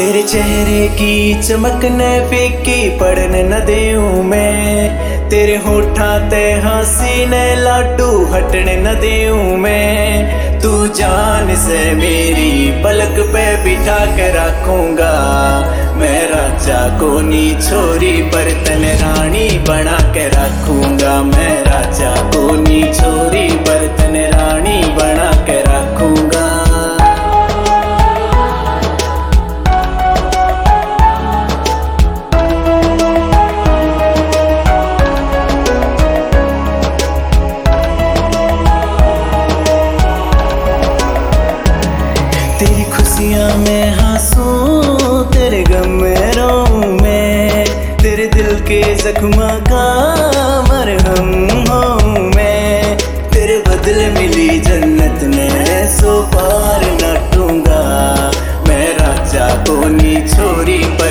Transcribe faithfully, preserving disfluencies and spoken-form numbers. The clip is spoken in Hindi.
तेरे चेहरे की चमक ने फीकी पड़ने न देऊं मैं, तेरे होठा ते हंसी ने लाडू हटने न देऊं मैं। तू जान से मेरी पलक पे बिठा के रखूंगा, मैं राजा को नी छोरी बर्तन रानी बना के रखूंगा, मैं राजा को नी छोरी बर्तन रानी बना के रखूंगा। तेरी खुशियां में हंसूं, तेरे गम में रोऊं मैं, तेरे दिल के जख्म का मरहम हूँ मैं। तेरे बदले मिली जन्नत में सौ पार लटूंगा, मैं राजा को नी छोरी पर